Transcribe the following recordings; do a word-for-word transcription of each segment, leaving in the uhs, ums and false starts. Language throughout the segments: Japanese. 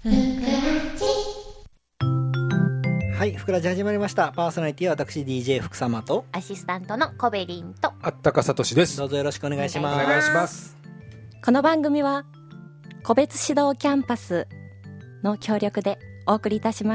はい、ふくらじ始まりました。パーソナリティは私 ディージェー 福様とアシスタントのコベリンとあったかさとしです。 どうぞよろしくお願いします。 お願いします。 この番組は個別指導キャンパスの協力でお送りいたします。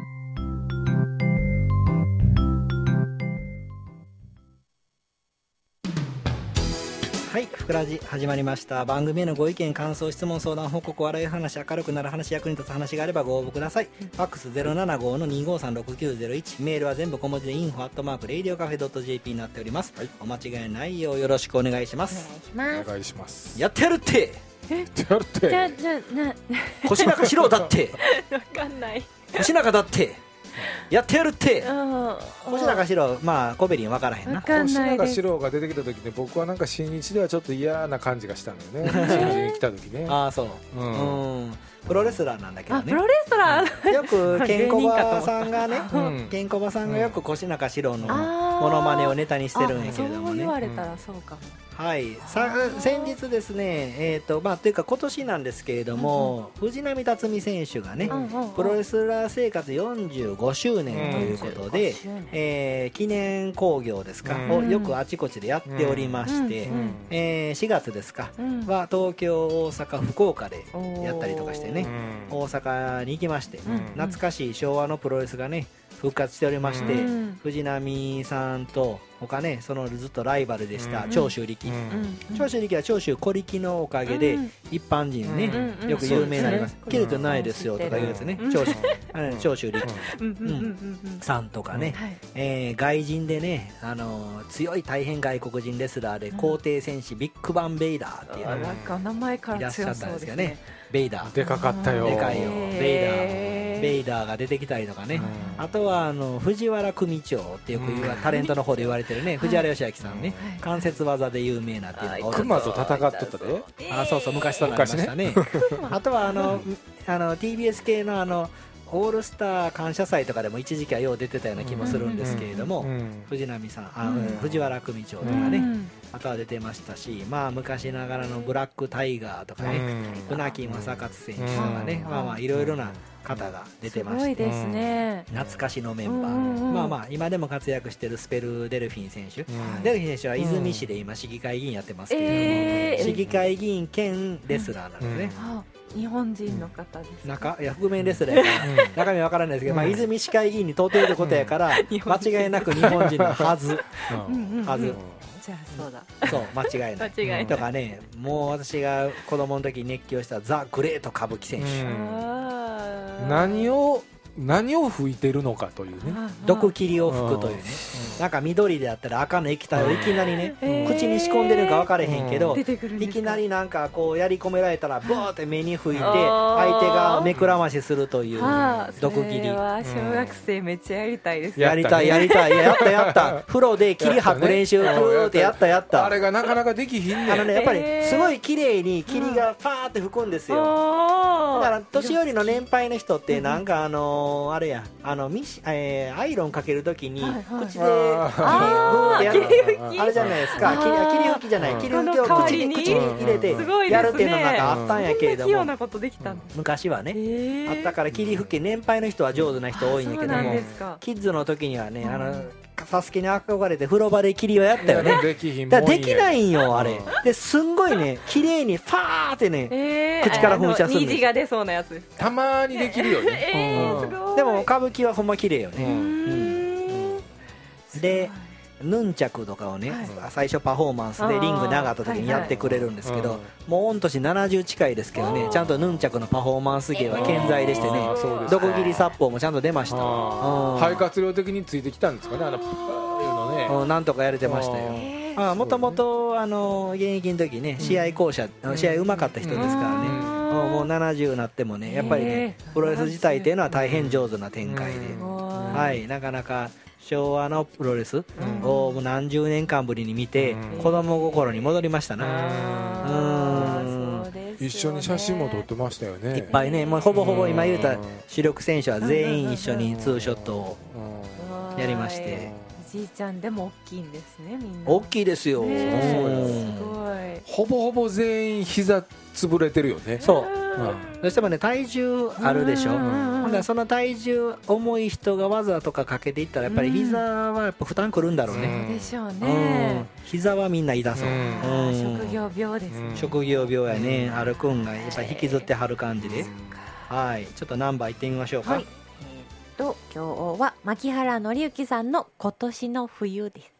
はい、ふくらじ始まりました。番組へのご意見、感想、質問、相談、報告、笑い話、明るくなる話、役に立つ話があればご応募ください。ファックス ゼロななご のにごさんろくきゅうゼロいち、メールは全部小文字で インフォ アットマーク レイディオカフェ ドット ジェーピー になっております、はい、お間違いないようよろしくお願いします。 お願いします。 お願いします。 やってやるってえやるってじゃじゃな腰中四郎だってわかんない。 腰中だってやってやるってうん腰中四郎、まあコベリン分からへんな。 わかん星ないです。 中四郎が出てきた時ね、僕はなんか新日ではちょっと嫌な感じがしたのよね。新日に来た時ね。 ああそう、 ううんん、プロレスラーなんだけどね。 あプロレスラーよくケンコバさんがね、 うんケンコバさんがよく腰中四郎のあーモノマネをネタにしてるんやけれどもそう言わね。 れたらそうかも。 はいさ先日ですね、えーとまあ、というか今年なんですけれども、藤波辰巳選手がね、 うんうんうんプロレスラー生活よんじゅうごしゅうねんということで、 よんじゅうごしゅうねんえー記念興行ですか、 うんをよくあちこちでやっておりまして、 うんうんえーしがつですか、 うんは東京、大阪、福岡でやったりとかしてね、 うん大阪に行きまして、 うん懐かしい昭和のプロレスがね復活しておりまして、 うん藤波さんと他ねそのずっとライバルでしたうん長州力、 うん長州力は長州小力のおかげで、 うん一般人ね、 うんうんよく有名になります。 うん切れてないですよとかいうやつね、 うん長州あのね長州力うんうんうんうんうんさんとかね、 はいえー外人でね、あのー強い大変外国人レスラーで皇帝戦士ビッグバンベイダーっていうのがあなんか名前かいららっしゃったん強そうですすねでよね。ベイダーでかかったよ。 でかいよへーベイダーベイダーが出てきたりとかね、 うんあとはあの藤原組長ってよく言わ、 うんタレントの方で言われてるね、藤原義明さんね、 はい関節技で有名なっていうのがおる熊と戦っとったで。 あそうそう昔そうなりましたねあとはあのあの ティービーエス 系のあのオールスター感謝祭とかでも一時期はよう出てたような気もするんですけれども、 うん藤波さんあ、 うん藤原組長とかね、 うんあとは出てましたし、まあ昔ながらのブラックタイガーとかね、 うん船木正勝選手とかね、 うんまあまあいろいろな方が出てすまして、 ごいですね。 懐かしのメンバー、 うんうんうんまあまあ今でも活躍してるスペル・デルフィン選手、 うんデルフィン選手は泉市で今市議会議員やってますけれども、 えー市議会議員兼レスラーなんですね、 あ日本人の方です。 中いや覆面レスラーやから中身わからないですけど、まあ、泉市会議員に通っていることやから、 日本人間違いなく日本人のはずうんうんうんはず、 じゃあそうだ。 そう間違いない間違いない。 とかね、もう私が子供の時に熱狂したザ・グレート歌舞伎選手、 うんあー何を何を吹いてるのかというね。 あ毒切りを吹くというね、なんか緑であったら赤の液体をいきなりね、 へー口に仕込んでるか分かれへんけど、 出てくるんですかいきなりなんかこうやり込められたらブーって目に吹いてあー相手が目くらましするというあー毒切りそれは小学生めっちゃやりたいです。 やりたいやりたいやったやった風呂で切り吐く練習やったねふーってやったやったあれがなかなかできひんねん。 あのねやっぱりへーすごい綺麗に霧がパーって吹くんですよ、 あだから年寄りの年配の人ってなんかあのーあれやあのミシ、えーアイロンかけるときにはいはい口であ霧ーブーってやる霧吹きあれじゃないですかあー霧あ霧吹きじゃないうん霧吹きをこの口に代わりに口に入れてうんすごいですねやるっていうのなんかあったんやけれどそんな器用もなことできたんだ。 昔はねへーあったから霧吹き年配の人は上手な人多いんやけどそうなんもですか。 キッズの時にはねうんあのサスケに憧れて風呂場で霧をやったよねできひんだからできないんよあれうんですんごいね綺麗にファーってねえー口から噴射するんですあの虹が出そうなやつですか。 たまにできるよね。 えーうんすごい。 でも歌舞伎はほんま綺麗ようねーんでヌンチャクとかをね、 はい最初パフォーマンスでリングに上がった時にやってくれるんですけど、もう御年ななじゅう近いですけどねちゃんとヌンチャクのパフォーマンス芸は健在でしてねあーそうですか毒切り殺法もちゃんと出ましたうん肺活量的についてきたんですかね、あのプーいうのね。 うんなんとかやれてましたよえーもともと現役の時ね試合巧者、試合うまかった人ですからね、 うんうんもうななじゅうになってもねやっぱりねへープロレス自体っていうのは大変上手な展開で、 うんはいなかなか昭和のプロレスうんをもう何十年間ぶりに見て、 うん子供心に戻りましたな、 あーうんそうですよね一緒に写真も撮ってましたよね。 いっぱいね、もうほぼほぼ今言うたうん主力選手は全員一緒にツーショットをうんやりましておじいちゃんでも大きいんですねみんな。 大きいですよ、 ねえうんすごい。 はいほぼほぼ全員膝潰れてるよね。 そううんどうしてもね体重あるでしょ、 うんうんうんほんだらその体重重い人が技とかかけていったらやっぱり膝はやっぱ負担くるんだろううね、 んでしょううんね、 膝はみんな痛そう、 うんうんあー職業病ですね、 うん職業病やね、歩くんがやっぱり引きずってはる感じで、 うんはいちょっとナンバーいってみましょうか、 はい、えー、と今日は牧原紀之さんの今年の冬です。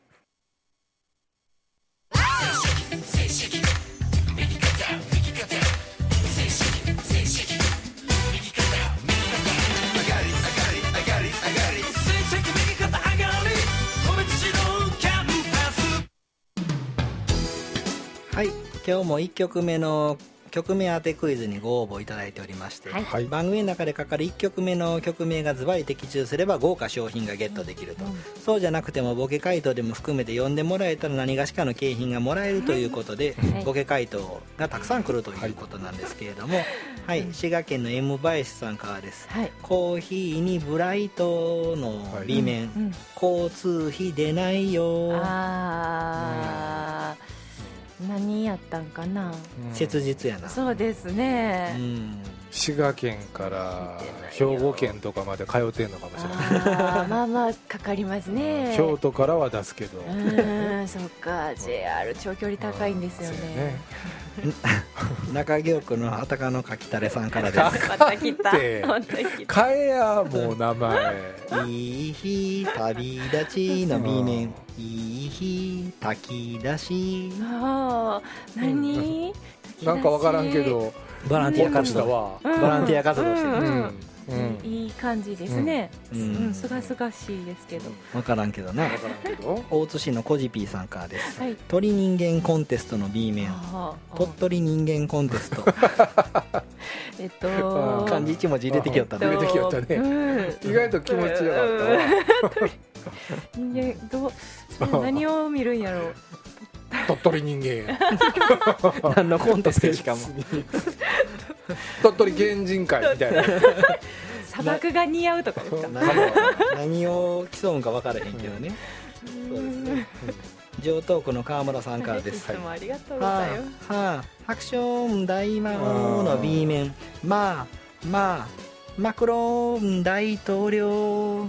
はい今日もいっきょくめの曲名当てクイズにご応募いただいておりまして、 はいはい。 番組の中でかかるいっきょくめの曲名がズバリ的中すれば豪華商品がゲットできると、 うんそうじゃなくてもボケ回答でも含めて読んでもらえたら何がしかの景品がもらえるということで、 はいボケ回答がたくさん来るということなんですけれども、はい、滋賀県の M 林さんからです。 はい、 コーヒーにブライトの B 面、 うん、 交通費出ないよ、 あー、何やったんかな、 うん切実やな。 そうですね、 うん滋賀県から兵庫県とかまで通ってんのかもしれない。 あーまあまあかかりますね。 京都からは出すけど。 うーん、そっか、ジェイアール 長距離高いんですよね。 中京区のあたかのかきたれさんからです。 また来た、 ってまた来た。 変えやもう名前。 いい日旅立ちの B 面、いい日炊き出し、 あー、何、 なんかわからんけどボランティア活動、 だわ。 うんボランティア活動してる、 うんうんうんいい感じですね。 ううんん、すがすがしいですけど。 分からんけどな。 わからんけど。 大津市のコジピーさんからです。 はい。 鳥人間コンテストの B 面、 あー鳥取人間コンテスト、 えっと、 漢字一文字入れてきよったな。 入れてきよったねうん意外と気持ちよかったわ。 人間どうそれ何を見るんやろう。 鳥取人間や。 何のコンテストしかも。 鳥取県人会みたいな。 砂漠が似合うとかですか。 何何を競うんか分からへんけどね。そうですね。上東区の川村さんからでいす。 つもありがとうごはざいます。 あ、はあ、ハクション大魔王の B 面、まあまあマクロン大統領、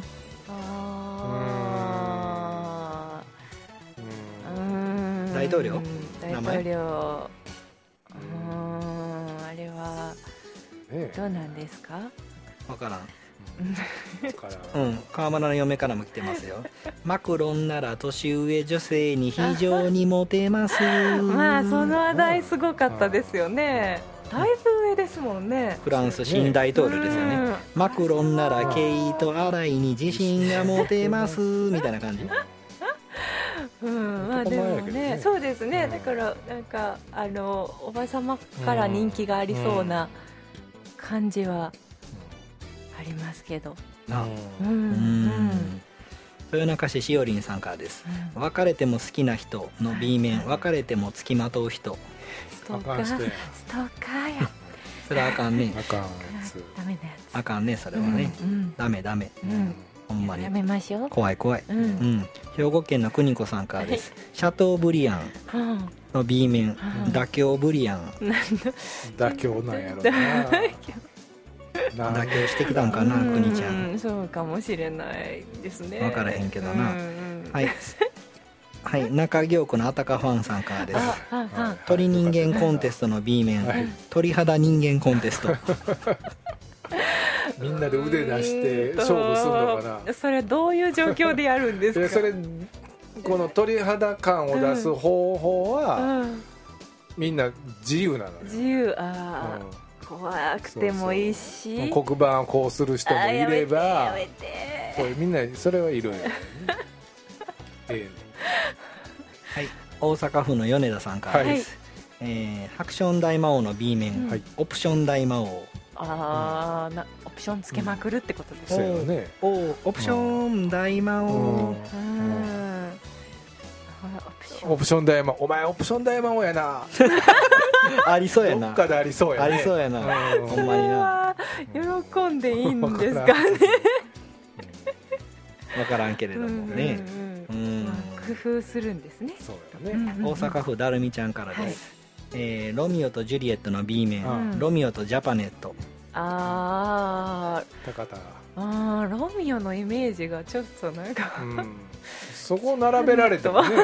あー、うーん、 大統領大名前統領、うーん、あれはねどうなんですか。 わからん。 えからうん、川村の嫁からも来てますよ。マクロンなら年上女性に非常にモテます。 まあその話題すごかったですよね。だいぶ上ですもんね。 フランス新大統領ですよね。 うんマクロンならケイト・アライに自信が持てますみたいな感じ。 うん、まあでもね、そうですね。だからなんかあのおばさまから人気がありそうな感じはありますけど。 あうんううんん。 豊中市しおりんさんからです。別れても好きな人の B 面、別れても付きまとう人。 ストーカー、ストーカーや。 それはあかんね。 あかんやつ。 ダメなやつ。 あかんね、それはね。 うんダメダメ。 うんうん。 ほんまにや。めましょう。 怖い怖い。 う。 うんん。兵庫県の邦子さんからです。シャトーブリアンうん。 の B 面、 ん妥協ブリアン。 妥協なんやろな。な妥協してきたんかな、邦ちゃ。 うんん、そうかもしれないですね。 分からへんけどなうんうんはい。はい、中京区のあたかファンさんからです。 あ、はんはん。 鳥人間コンテストの B 面、 はい鳥肌人間コンテスト。 みんなで腕出して勝負するのかな。 それどういう状況でやるんですか。 でそれこの鳥肌感を出す方法はうん、 みんな自由なのよ。 自由、あー、怖くてもいいし。 うん黒板をこうする人もいればあーやめてやめてこれみんなそれはいるよね。ええねはい、大阪府の米田さんからです。えーハクション大魔王の B 面、 はいオプション大魔王。 ああ、なオプションつけまくるってことですそうね。 よね。 おーオプション大魔王。 うん。 うんあオプション。 オプション大魔王お前オプション大魔王やな。 ありそうやなどっ。かでありそうやね。 ありそうやな。 うんほんまにな。 は喜んでいいんですかね。 わからんけれどもね。 うんうんうんうんまあ工夫するんですね。 そうやね。 うんうんうん大阪府だるみちゃんからです。 えー、ロミオとジュリエットの B 面、 うん、 ロミオとジャパネット。 あ高田あーロミオのイメージがちょっとなんか、 うん、そこ並べられてもね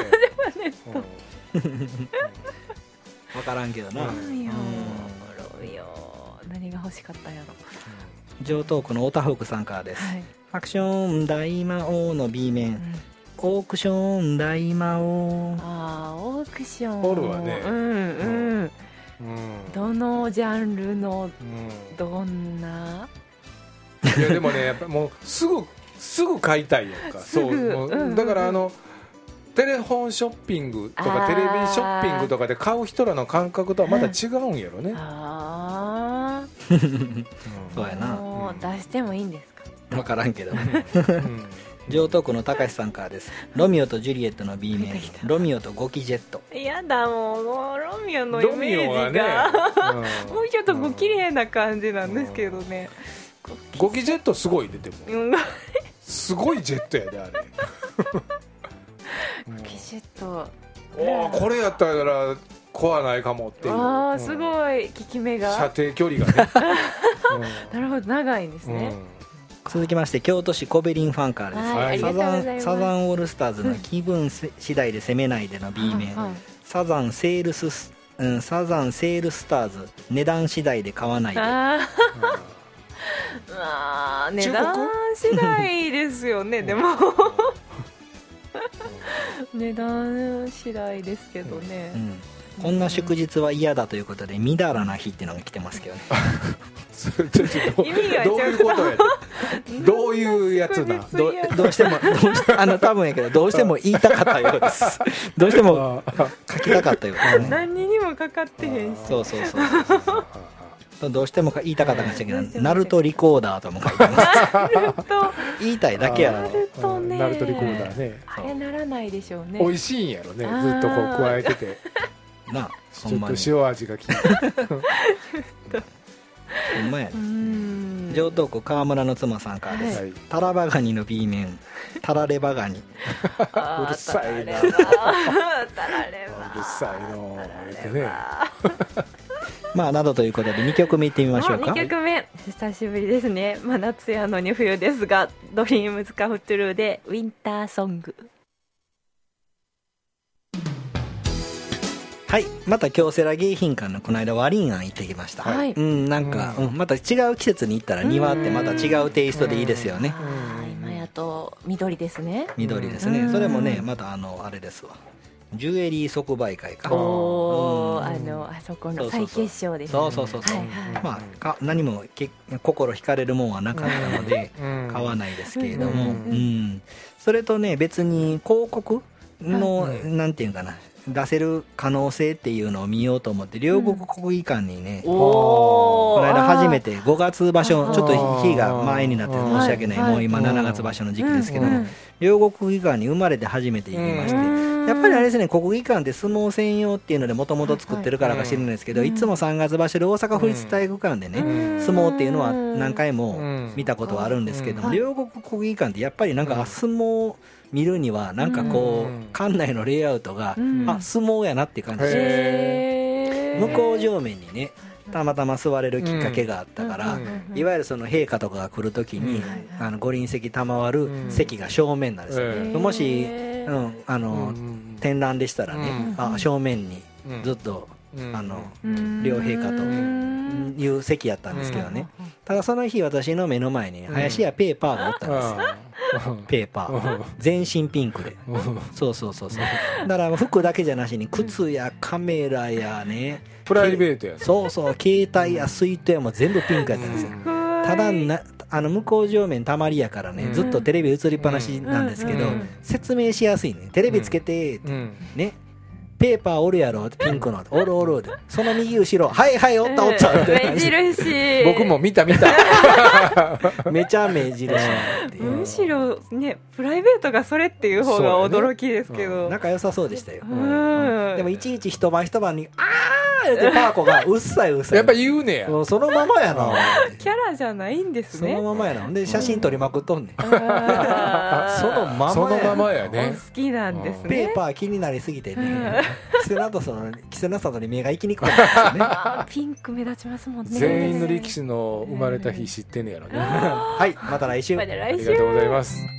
分からんけどな。 ロミオ、ロミオ何が欲しかったんやろ。 上東区のオタフクさんからです、はい、アクション大魔王の B 面、うん、オークション大魔王。 ああオークションホルはね、 うんうん、うん、どのジャンルのどんな、 いやでもねやっぱもうすぐすぐ買いたいやんか。そうもう、うんうん、だからあのテレフォンショッピングとかテレビショッピングとかで買う人らの感覚とはまた違うんやろね。 ああそうやな。 もう出してもいいんですか。 分からんけど、うん、上東区の高橋さんからです。ロミオとジュリエットの B 面、ロミオとゴキジェット。 いやだもう、もうロミオのイメージが、ね、うん、もうちょっとこう綺麗な感じなんですけどね、 うん、ゴキジェットすごい出てもすごいジェットやであれゴキジェット、 おこれやったら怖ないかもっていう。 ああすごい効き目が射程距離がね、 うん、なるほど長いんですね、 うん、続きまして京都市コベリンファンカーです、はい、サザンサザンオールスターズの気分次第で攻めないでの B 面、うん、サザンセールス、うん、サザンセールスターズ値段次第で買わないで。あ、 うん、まあ値段次第ですよねでも値段次第ですけどね、うんうん、こんな祝日は嫌だということでみだらな日っていうのが来てますけどね意味がどういうことやどういうやつなど, どうしてもどうしあの多分やけどどうしても言いたかったようですどうしても書きたかったようですね。 何にもかかってへんし。 そうそうそうそうどうしても言いたかったかもしれないけどナルトリコーダーとも書いてます言いたいだけやろ。 ナルトね、 ナルトリコーダーね、 あれならないでしょうね。 美味しいんやろね、ずっとこう加えててな、 ちょっと塩味が効いてほんまやね。上東区川村の妻さんからです、はい、タラバガニの B 面タラレバガニうるさいなタラレバうるさいの言うてねまあなどということでにきょくめいってみましょうか。 にきょくめ久しぶりですね。まあ夏やのに冬ですがドリームズカムトゥルーでウィンターソング。 はい、また京セラ迎賓館のこの間ワリンアン行ってきました、はい、うん、なんか、うん、また違う季節に行ったら庭ってまた違うテイストでいいですよね。 今やと緑ですね。 緑ですね。それもねまたあのあれですわ、ジュエリー即売会か。 おー、あのあそこの再結晶ですね。 そうそうそうそう、はいはい、まあか何もけ心惹かれるもんはなかったので買わないですけれども、うん、うん、それとね別に広告の、はい、なんていうかな出せる可能性っていうのを見ようと思って両国国技館にね、うん、この間初めてごがつ場所、ちょっと日が前になって申し訳ない、もう今しちがつ場所の時期ですけども、両国国技館に生まれて初めて行きまして、やっぱりあれですね、国技館って相撲専用っていうのでもともと作ってるからか知るんですけど、いつもさんがつ場所で大阪府立体育館でね相撲っていうのは何回も見たことはあるんですけども、両国国技館ってやっぱりなんか相撲見るにはなんかこう館内のレイアウトが、うん、あ相撲やなっていう感じで、向こう正面にねたまたま座れるきっかけがあったから、うん、いわゆるその陛下とかが来るときに、うん、あのご臨席賜る席が正面なんですよ、ね、もし、うん、あの、うん、展覧でしたらね、うん、あ正面にずっと、うん、あの両陛下という席やったんですけどね、うん、ただその日私の目の前に林家ペーパーがおったんですよ、ペーパー全身ピンクでそうそうそうそうだから服だけじゃなしに靴やカメラやねプライベートやそうそう携帯や水筒やも全部ピンクやったんですよ。ただなあの向こう上面たまりやからねずっとテレビ映りっぱなしなんですけど説明しやすいね。テレビつけてねペーパーおるやろピンクのおるおるでその右後ろはいはいおったおった目印僕も見た見ためちゃ目印むしろねプライベートがそれっていう方が驚きですけど、 ねうん、仲良さそうでしたよ、うん、でもいちいち一晩一晩にあー言うてパーコがうっさいうっさいやっぱ言うねや。 そのままやなキャラじゃないんですね。 そのままやな。で写真撮りまくっとんねん、そのままやそのままやおね。 好きなんですね。 ペーパー気になりすぎてねキセナトのキセナトに目が行きにくくなるんですよねあーピンク目立ちますもんね。 全員の力士の生まれた日知ってんねやろね。 はい、また来週また来週ありがとうございます。